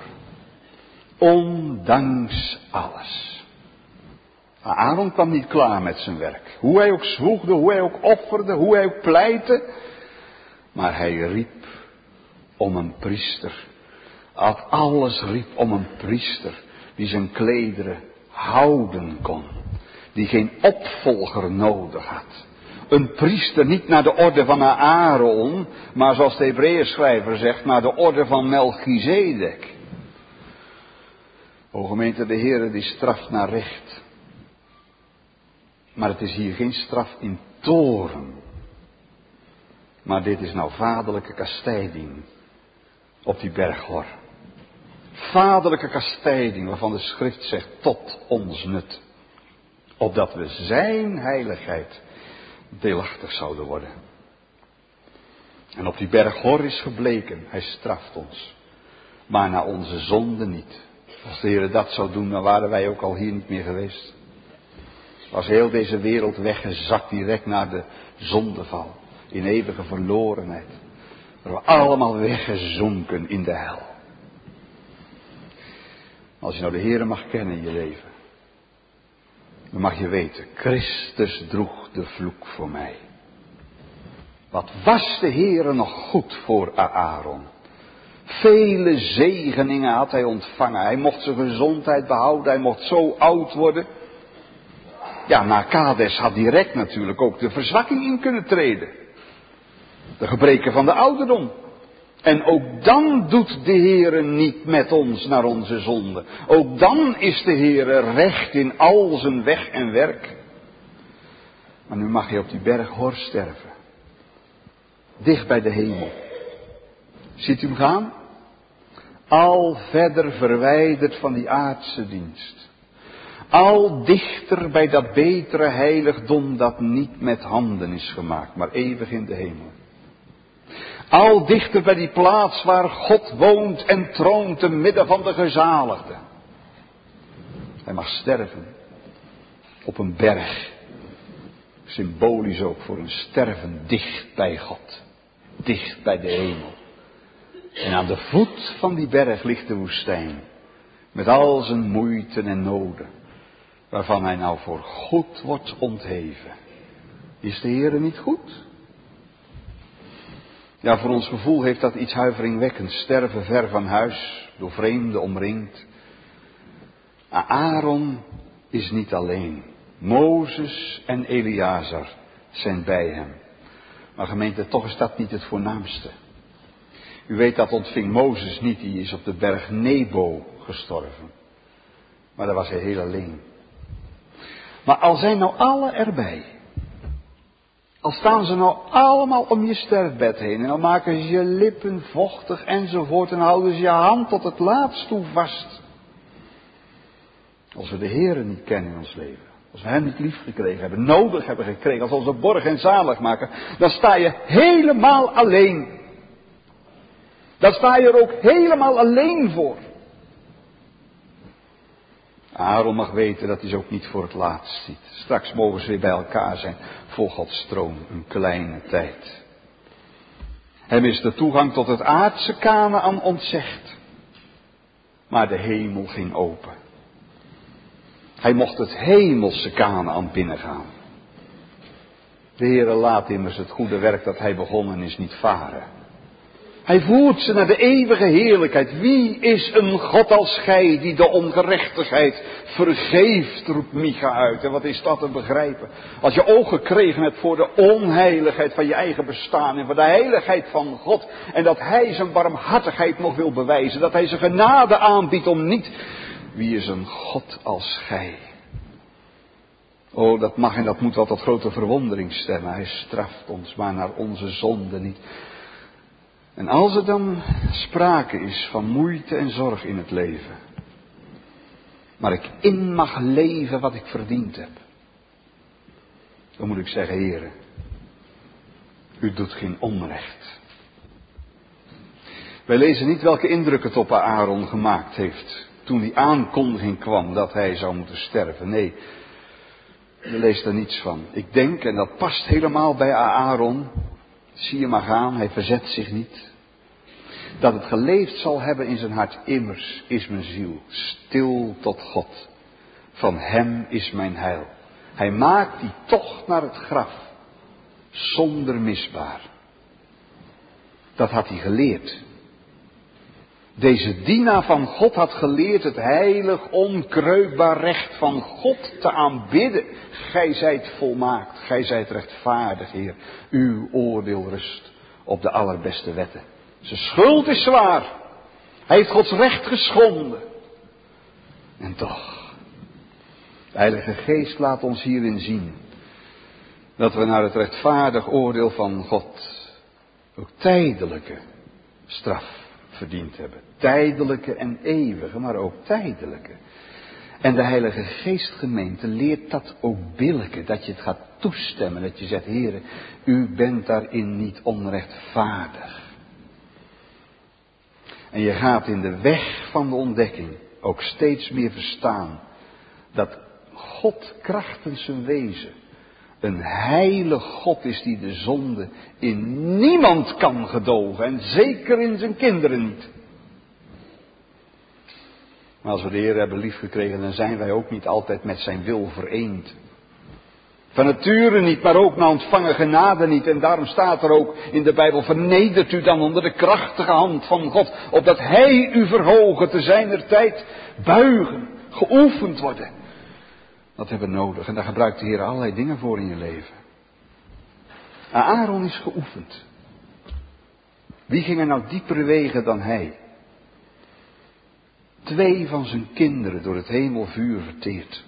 [SPEAKER 1] Ondanks alles. Aaron kwam niet klaar met zijn werk. Hoe hij ook zwoegde, hoe hij ook offerde, hoe hij ook pleitte. Maar hij riep om een priester. Alles riep om een priester die zijn klederen houden kon. Die geen opvolger nodig had. Een priester niet naar de orde van Aaron, maar zoals de Hebreeënschrijver zegt, naar de orde van Melchizedek. O gemeente, de Heere die straft naar recht. Maar het is hier geen straf in toorn. Maar dit is nou vaderlijke kastijding op die berg Hor. Vaderlijke kastijding waarvan de schrift zegt tot ons nut. Opdat we zijn heiligheid deelachtig zouden worden. En op die berg Hor is gebleken, hij straft ons. Maar naar onze zonde niet. Als de Heer dat zou doen, dan waren wij ook al hier niet meer geweest. Was heel deze wereld weggezakt direct naar de zondeval. In eeuwige verlorenheid. We waren allemaal weggezonken in de hel. Als je nou de Heer mag kennen in je leven. Dan mag je weten, Christus droeg de vloek voor mij. Wat was de Heere nog goed voor Aaron. Vele zegeningen had hij ontvangen. Hij mocht zijn gezondheid behouden. Hij mocht zo oud worden. Ja, na Kades had direct natuurlijk ook de verzwakking in kunnen treden. De gebreken van de ouderdom. En ook dan doet de Heere niet met ons naar onze zonde. Ook dan is de Heere recht in al zijn weg en werk. Maar nu mag je op die berg Hor sterven. Dicht bij de hemel. Ziet u hem gaan? Al verder verwijderd van die aardse dienst. Al dichter bij dat betere heiligdom dat niet met handen is gemaakt, maar eeuwig in de hemel. Al dichter bij die plaats waar God woont en troont te midden van de gezaligden. Hij mag sterven op een berg. Symbolisch ook voor een sterven dicht bij God. Dicht bij de hemel. En aan de voet van die berg ligt de woestijn. Met al zijn moeite en noden. Waarvan hij nou voor goed wordt ontheven. Is de Heere niet goed? Ja, voor ons gevoel heeft dat iets huiveringwekkends. Sterven ver van huis, door vreemden omringd. Aaron is niet alleen. Mozes en Eleazar zijn bij hem. Maar gemeente, toch is dat niet het voornaamste. U weet, dat ontving Mozes niet, die is op de berg Nebo gestorven. Maar daar was hij heel alleen. Maar al zijn nou alle erbij. Al staan ze nou allemaal om je sterfbed heen. En dan maken ze je lippen vochtig enzovoort. En houden ze je hand tot het laatst toe vast. Als we de Heere niet kennen in ons leven. Als we hem niet lief gekregen hebben. Nodig hebben gekregen. Als onze borg en zalig maken. Dan sta je helemaal alleen. Dan sta je er ook helemaal alleen voor. Aaron mag weten dat hij ze ook niet voor het laatst ziet. Straks mogen ze weer bij elkaar zijn voor Gods troon, een kleine tijd. Hem is de toegang tot het aardse Kanaän ontzegd. Maar de hemel ging open. Hij mocht het hemelse Kanaän binnengaan. De Heere laat immers het goede werk dat hij begonnen is niet varen. Hij voert ze naar de eeuwige heerlijkheid. Wie is een God als gij die de ongerechtigheid vergeeft, roept Micha uit. En wat is dat te begrijpen? Als je oog gekregen hebt voor de onheiligheid van je eigen bestaan en voor de heiligheid van God. En dat hij zijn barmhartigheid nog wil bewijzen. Dat hij zijn genade aanbiedt om niet. Wie is een God als gij? Oh, dat mag en dat moet wel tot grote verwondering stemmen. Hij straft ons maar naar onze zonde niet. En als er dan sprake is van moeite en zorg in het leven, maar ik in mag leven wat ik verdiend heb, dan moet ik zeggen, Heere, u doet geen onrecht. Wij lezen niet welke indruk het op Aaron gemaakt heeft toen die aankondiging kwam dat hij zou moeten sterven. Nee, je leest er niets van. Ik denk, en dat past helemaal bij Aaron, zie je maar gaan, hij verzet zich niet. Dat het geleefd zal hebben in zijn hart, immers is mijn ziel stil tot God. Van hem is mijn heil. Hij maakt die tocht naar het graf, zonder misbaar. Dat had hij geleerd. Deze dienaar van God had geleerd het heilig, onkreukbaar recht van God te aanbidden. Gij zijt volmaakt, gij zijt rechtvaardig, Heer. Uw oordeel rust op de allerbeste wetten. Zijn schuld is zwaar. Hij heeft Gods recht geschonden. En toch, de Heilige Geest laat ons hierin zien dat we naar het rechtvaardig oordeel van God ook tijdelijke straf verdiend hebben. Tijdelijke en eeuwige, maar ook tijdelijke. En de Heilige Geestgemeente leert dat ook billijken. Dat je het gaat toestemmen. Dat je zegt, Heere, u bent daarin niet onrechtvaardig. En je gaat in de weg van de ontdekking ook steeds meer verstaan dat God krachtens zijn wezen een heilig God is die de zonde in niemand kan gedogen en zeker in zijn kinderen niet. Maar als we de Heer hebben liefgekregen, dan zijn wij ook niet altijd met zijn wil vereend. Van nature niet, maar ook na ontvangen genade niet. En daarom staat er ook in de Bijbel, vernedert u dan onder de krachtige hand van God, opdat hij u verhogen, te zijner tijd buigen, geoefend worden. Dat hebben we nodig en daar gebruikt de Heer allerlei dingen voor in je leven. Aaron is geoefend. Wie ging er nou diepere wegen dan hij? 2 van zijn kinderen door het hemelvuur verteerd.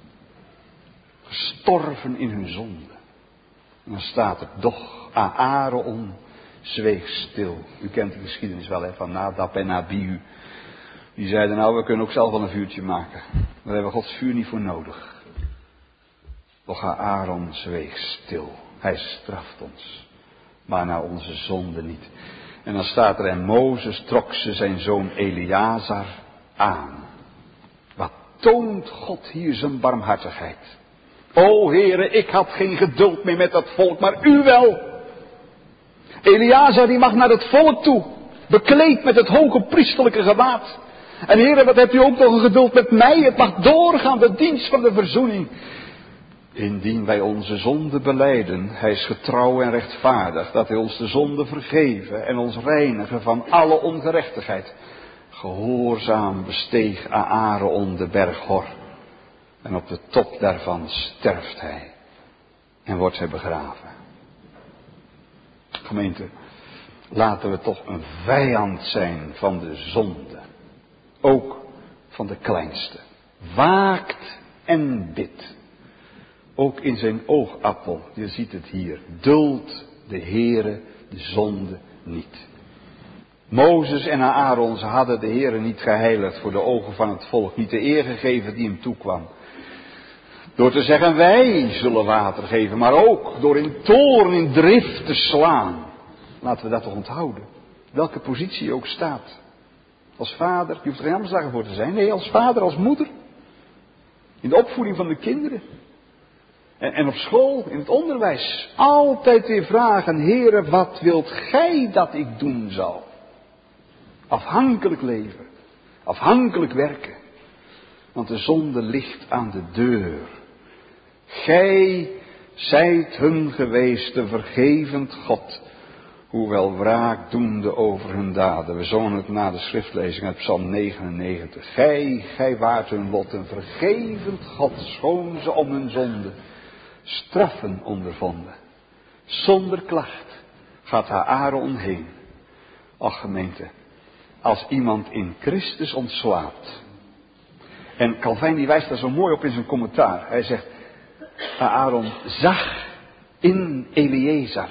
[SPEAKER 1] Gestorven in hun zonde. En dan staat er, doch Aaron zweeg stil. U kent de geschiedenis wel van Nadab en Abihu. Die zeiden, nou, we kunnen ook zelf wel een vuurtje maken. Daar hebben we Gods vuur niet voor nodig. Doch Aaron zweeg stil. Hij straft ons. Maar naar onze zonde niet. En dan staat er, en Mozes trok ze zijn zoon Eleazar aan. Wat toont God hier zijn barmhartigheid. O Heere, ik had geen geduld meer met dat volk, maar u wel. Eleazar die mag naar het volk toe. Bekleed met het hoge priesterlijke gewaad. En Heere, wat hebt u ook nog een geduld met mij? Het mag doorgaan, de dienst van de verzoening. Indien wij onze zonde belijden, hij is getrouw en rechtvaardig, dat hij ons de zonde vergeven en ons reinigen van alle ongerechtigheid. Gehoorzaam besteeg Aaron de berg Hor. En op de top daarvan sterft hij en wordt hij begraven. Gemeente, laten we toch een vijand zijn van de zonde. Ook van de kleinste. Waakt en bidt. Ook in zijn oogappel, je ziet het hier, duldt de Heere de zonde niet. Mozes en Aaron, ze hadden de Heere niet geheiligd voor de ogen van het volk, niet de eer gegeven die hem toekwam. Door te zeggen, wij zullen water geven, maar ook door in toorn, in drift te slaan. Laten we dat toch onthouden. Welke positie je ook staat. Als vader, je hoeft er geen ambtsdagen voor te zijn. Nee, als vader, als moeder. In de opvoeding van de kinderen. En op school, in het onderwijs. Altijd weer vragen, Heere, wat wilt gij dat ik doen zal? Afhankelijk leven. Afhankelijk werken. Want de zonde ligt aan de deur. Gij zijt hun geweest, de vergevend God, hoewel wraak doende over hun daden. We zongen het na de schriftlezing uit Psalm 99. Gij waart hun lot, een vergevend God, schoon ze om hun zonde straffen ondervonden. Zonder klacht gaat Aaron heen. Ach gemeente, als iemand in Christus ontslaat. En Calvijn die wijst daar zo mooi op in zijn commentaar. Hij zegt, Aaron zag in Eleazar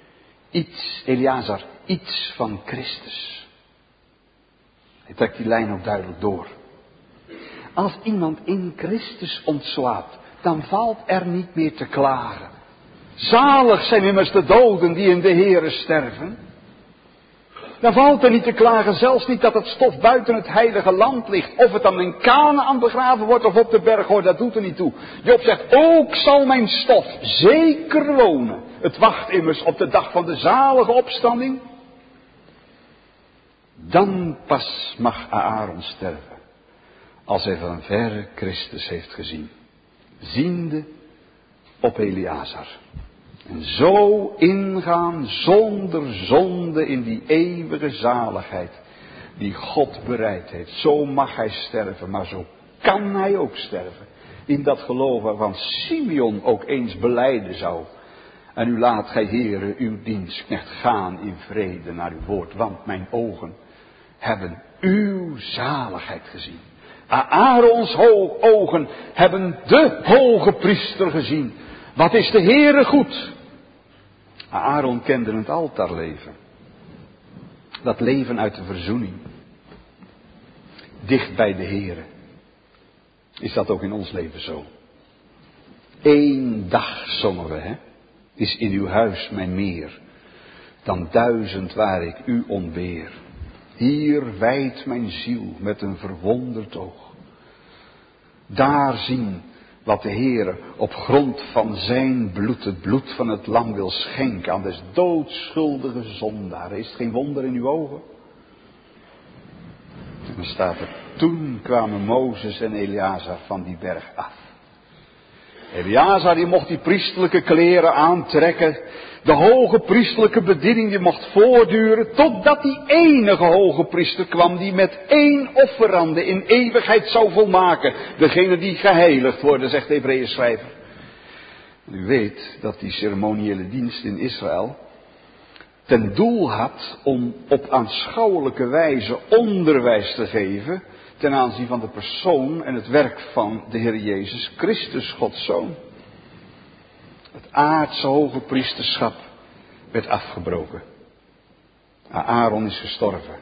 [SPEAKER 1] iets van Christus. Hij trekt die lijn ook duidelijk door. Als iemand in Christus ontslaat, dan valt er niet meer te klagen. Zalig zijn immers de doden die in de Heere sterven. Dan valt er niet te klagen, zelfs niet dat het stof buiten het heilige land ligt. Of het dan in Kanaan begraven wordt of op de berg, hoor, dat doet er niet toe. Job zegt, ook zal mijn stof zeker wonen. Het wacht immers op de dag van de zalige opstanding. Dan pas mag Aaron sterven, als hij van verre Christus heeft gezien. Ziende op Eleazar. En zo ingaan zonder zonde in die eeuwige zaligheid die God bereid heeft. Zo mag hij sterven, maar zo kan hij ook sterven. In dat geloof waarvan Simeon ook eens belijden zou. En u laat gij Heere uw dienstknecht gaan in vrede naar uw woord. Want mijn ogen hebben uw zaligheid gezien. Aarons ogen hebben de hoge priester gezien. Wat is de Heere goed? Aaron kende het altaarleven. Dat leven uit de verzoening. Dicht bij de Heere. Is dat ook in ons leven zo? 1 dag zongen we, hè? Is in uw huis mijn meer. Dan 1000 waar ik u ontbeer. Hier wijdt mijn ziel met een verwonderd oog. Daar zien wat de Heere op grond van zijn bloed, het bloed van het lam wil schenken aan des doodschuldige zondaren. Is het geen wonder in uw ogen? En dan staat er, toen kwamen Mozes en Eleazar van die berg af. Eleazar die mocht die priesterlijke kleren aantrekken. De hoge priesterlijke bediening die mocht voortduren totdat die enige hoge priester kwam die met 1 offerande in eeuwigheid zou volmaken. Degene die geheiligd worden, zegt de Hebreeën schrijver. U weet dat die ceremoniële dienst in Israël ten doel had om op aanschouwelijke wijze onderwijs te geven ten aanzien van de persoon en het werk van de Heer Jezus Christus, Gods Zoon. Het aardse hoge priesterschap werd afgebroken. Aaron is gestorven.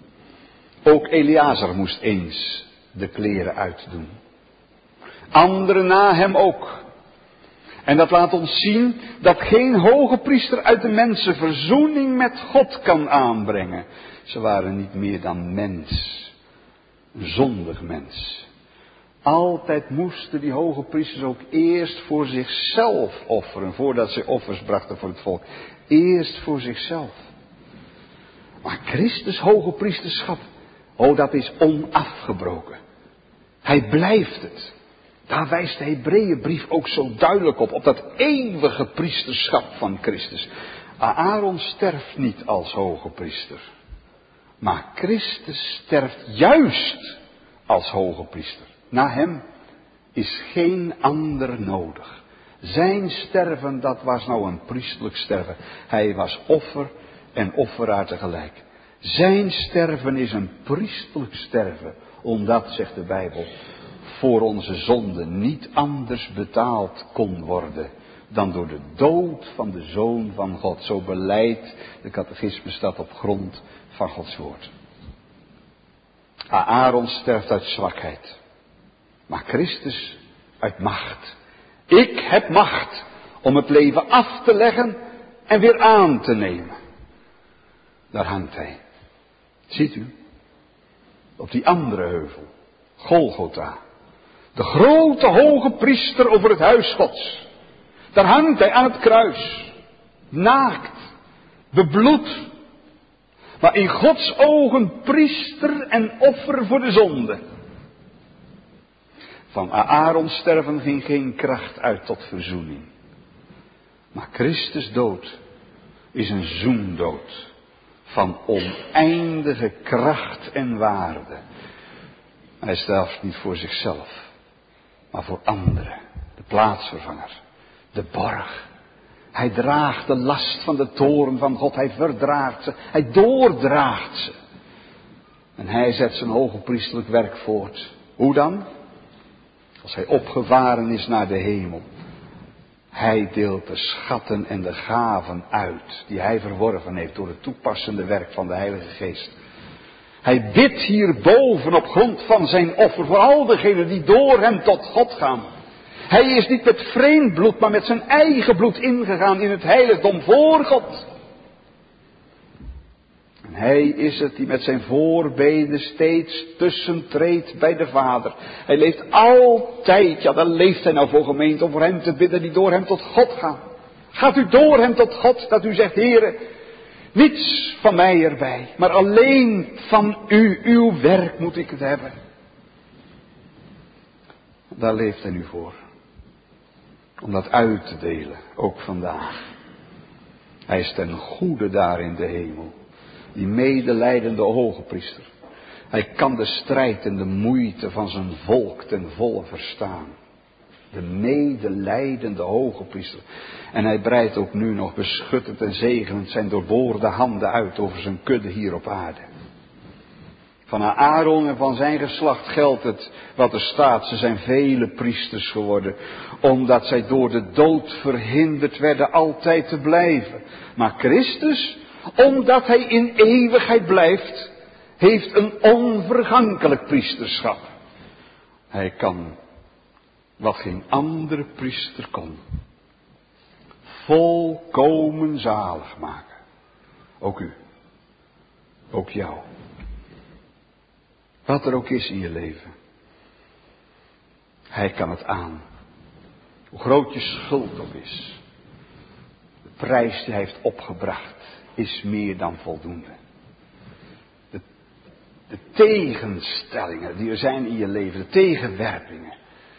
[SPEAKER 1] Ook Eleazar moest eens de kleren uitdoen. Anderen na hem ook. En dat laat ons zien dat geen hoge priester uit de mensen verzoening met God kan aanbrengen. Ze waren niet meer dan mens. Een zondig mens. Altijd moesten die hoge priesters ook eerst voor zichzelf offeren, voordat ze offers brachten voor het volk. Eerst voor zichzelf. Maar Christus hoge priesterschap, dat is onafgebroken. Hij blijft het. Daar wijst de Hebreeënbrief ook zo duidelijk op dat eeuwige priesterschap van Christus. Aaron sterft niet als hoge priester. Maar Christus sterft juist als hoge priester. Na hem is geen ander nodig. Zijn sterven, dat was nou een priestelijk sterven. Hij was offer en offeraar tegelijk. Zijn sterven is een priestelijk sterven. Omdat, zegt de Bijbel, voor onze zonde niet anders betaald kon worden dan door de dood van de Zoon van God. Zo beleidt de catechismus dat op grond van Gods woord. Aaron sterft uit zwakheid. Maar Christus uit macht. Ik heb macht om het leven af te leggen en weer aan te nemen. Daar hangt hij. Ziet u? Op die andere heuvel. Golgotha. De grote hoge priester over het huis Gods. Daar hangt hij aan het kruis. Naakt. Bebloed. Maar in Gods ogen priester en offer voor de zonde. Van Aarons sterven ging geen kracht uit tot verzoening. Maar Christus dood is een zoendood. Van oneindige kracht en waarde. Hij sterft niet voor zichzelf. Maar voor anderen. De plaatsvervanger. De borg. Hij draagt de last van de toorn van God. Hij verdraagt ze. Hij doordraagt ze. En hij zet zijn hoge priesterlijk werk voort. Hoe dan? Als hij opgevaren is naar de hemel. Hij deelt de schatten en de gaven uit. Die hij verworven heeft door het toepassende werk van de Heilige Geest. Hij bidt hierboven op grond van zijn offer voor al degenen die door hem tot God gaan. Hij is niet met vreemd bloed, maar met zijn eigen bloed ingegaan in het heiligdom voor God. En hij is het die met zijn voorbeden steeds tussentreedt bij de Vader. Hij leeft altijd, ja daar leeft hij nou voor gemeente, om voor hem te bidden die door hem tot God gaan. Gaat u door hem tot God, dat u zegt, Heere, niets van mij erbij, maar alleen van u, uw werk moet ik het hebben. Daar leeft hij nu voor. Om dat uit te delen, ook vandaag. Hij is ten goede daar in de hemel. Die medelijdende hoge priester. Hij kan de strijd en de moeite van zijn volk ten volle verstaan. De medelijdende hoge priester. En hij breidt ook nu nog beschuttend en zegenend zijn doorboorde handen uit over zijn kudde hier op aarde. Van Aaron en van zijn geslacht geldt het wat er staat. Ze zijn vele priesters geworden. Omdat zij door de dood verhinderd werden altijd te blijven. Maar Christus, omdat hij in eeuwigheid blijft, heeft een onvergankelijk priesterschap. Hij kan wat geen andere priester kon. Volkomen zalig maken. Ook u. Ook jou. Wat er ook is in je leven. Hij kan het aan. Hoe groot je schuld ook is. De prijs die hij heeft opgebracht is meer dan voldoende. De tegenstellingen die er zijn in je leven. De tegenwerpingen.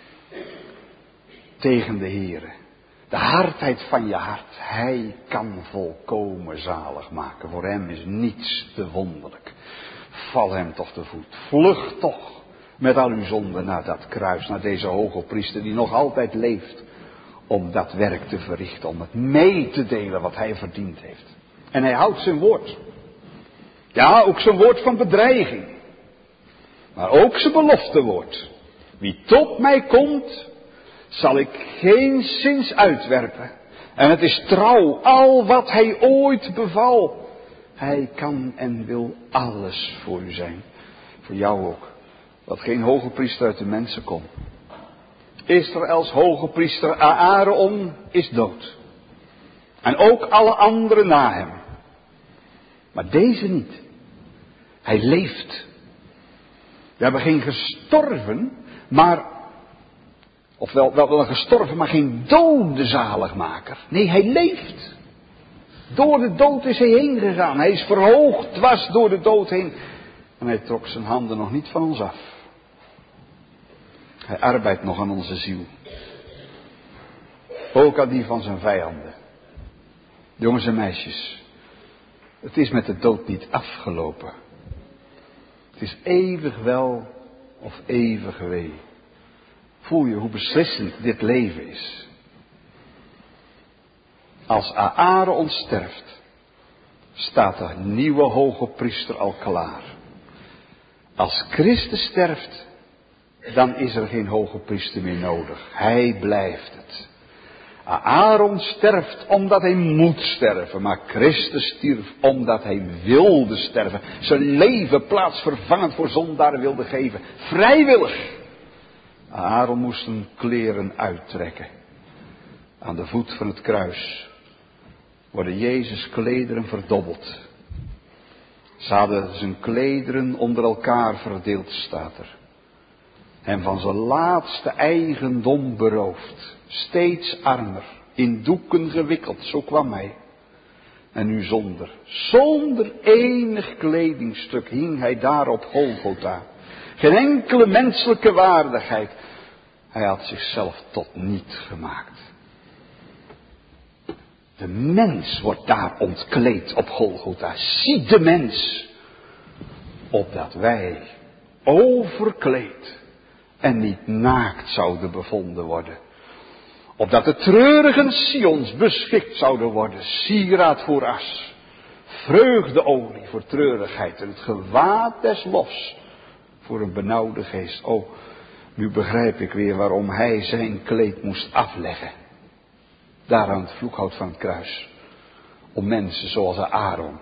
[SPEAKER 1] Tegen de Heere. De hardheid van je hart. Hij kan volkomen zalig maken. Voor hem is niets te wonderlijk. Val hem toch te voet. Vlucht toch met al uw zonden naar dat kruis. Naar deze hoge priester die nog altijd leeft. Om dat werk te verrichten. Om het mee te delen wat hij verdiend heeft. En hij houdt zijn woord. Ja, ook zijn woord van bedreiging. Maar ook zijn beloftewoord. Wie tot mij komt, zal ik geenszins uitwerpen. En het is trouw, al wat hij ooit beval. Hij kan en wil alles voor u zijn. Voor jou ook. Wat geen hoge priester uit de mensen kon. Israëls hoge priester Aaron is dood. En ook alle anderen na hem. Maar deze niet. Hij leeft. We hebben geen gestorven, maar... Ofwel wel een gestorven, maar geen dode zaligmaker. Nee, hij leeft. Door de dood is hij heen gegaan. Hij is verhoogd, dwars door de dood heen. En hij trok zijn handen nog niet van ons af. Hij arbeidt nog aan onze ziel. Ook aan die van zijn vijanden. Jongens en meisjes. Het is met de dood niet afgelopen. Het is eeuwig wel of eeuwig wee. Voel je hoe beslissend dit leven is. Als Aaron sterft, staat de nieuwe hoge priester al klaar. Als Christus sterft, dan is er geen hoge priester meer nodig. Hij blijft het. Aaron sterft omdat hij moet sterven, maar Christus stierf omdat hij wilde sterven. Zijn leven plaatsvervangend voor zondaren wilde geven. Vrijwillig. Aaron moest zijn kleren uittrekken. Aan de voet van het kruis worden Jezus' klederen verdobbeld. Ze hadden zijn klederen onder elkaar verdeeld, staat er. hem van zijn laatste eigendom beroofd, steeds armer, in doeken gewikkeld, zo kwam hij. En nu zonder enig kledingstuk hing hij daar op Golgotha. Geen enkele menselijke waardigheid. Hij had zichzelf tot niet gemaakt. De mens wordt daar ontkleed op Golgotha. Zie de mens. Opdat wij overkleed en niet naakt zouden bevonden worden. Opdat de treurigen Sions beschikt zouden worden. Sieraad voor as. Vreugdeolie voor treurigheid. En het gewaad des lofs voor een benauwde geest. Oh, nu begrijp ik weer waarom hij zijn kleed moest afleggen. Daar aan het vloekhout van het kruis. Om mensen zoals Aaron.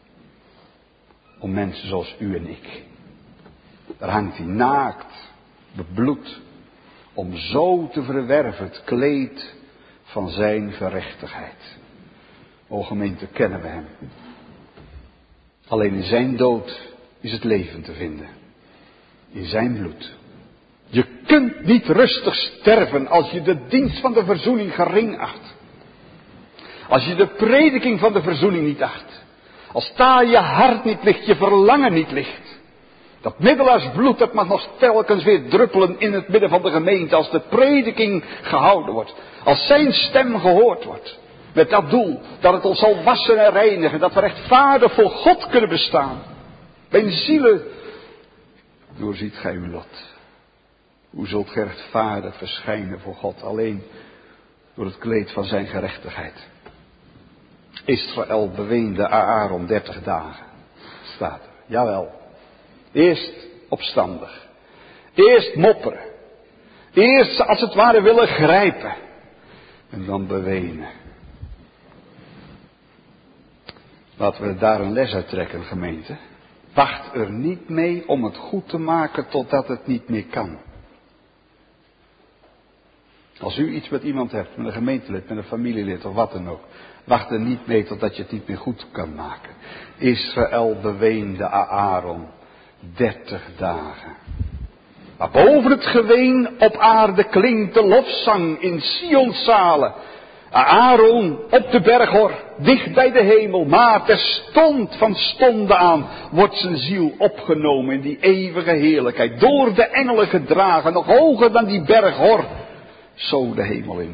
[SPEAKER 1] Om mensen zoals u en ik. Daar hangt hij naakt, bebloed. Om zo te verwerven het kleed van zijn gerechtigheid. O gemeente, kennen we hem. Alleen in zijn dood is het leven te vinden. In zijn bloed. Je kunt niet rustig sterven als je de dienst van de verzoening gering acht. Als je de prediking van de verzoening niet acht. Als daar je hart niet ligt, je verlangen niet ligt. Dat middelaarsbloed, dat mag nog telkens weer druppelen in het midden van de gemeente als de prediking gehouden wordt. Als zijn stem gehoord wordt. Met dat doel, dat het ons zal wassen en reinigen, dat we rechtvaardig voor God kunnen bestaan. Mijn zielen, doorziet gij uw lot. Hoe zult gij rechtvaardig verschijnen voor God? Alleen door het kleed van zijn gerechtigheid. Israël beweende Aaron 30 dagen. Staat er. Jawel. Eerst opstandig. Eerst mopperen. Eerst als het ware willen grijpen. En dan bewenen. Laten we daar een les uit trekken, gemeente. Wacht er niet mee om het goed te maken totdat het niet meer kan. Als u iets met iemand hebt, met een gemeentelid, met een familielid of wat dan ook. Wacht er niet mee totdat je het niet meer goed kan maken. Israël beweende Aaron 30 dagen. Maar boven het geween op aarde klinkt de lofzang in Sions zalen. Aaron op de berg Hor, dicht bij de hemel, maar terstond van stonden aan wordt zijn ziel opgenomen in die eeuwige heerlijkheid. Door de engelen gedragen, nog hoger dan die berg Hor, zo de hemel in.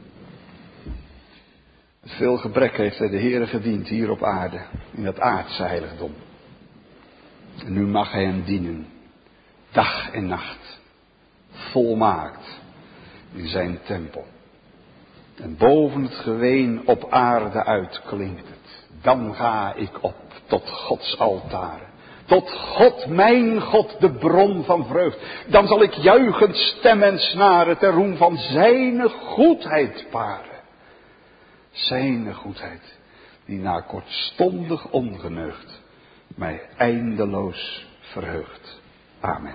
[SPEAKER 1] Met veel gebrek heeft hij de Heere gediend hier op aarde, in dat aardse heiligdom. En nu mag hij hem dienen, dag en nacht, volmaakt in zijn tempel. En boven het geween op aarde uit klinkt het. Dan ga ik op tot Gods altaren. Tot God, mijn God, de bron van vreugd. Dan zal ik juichend stem en snaren ter roem van zijne goedheid paren. Zijne goedheid, die na kortstondig ongeneugd mij eindeloos verheugt. Amen.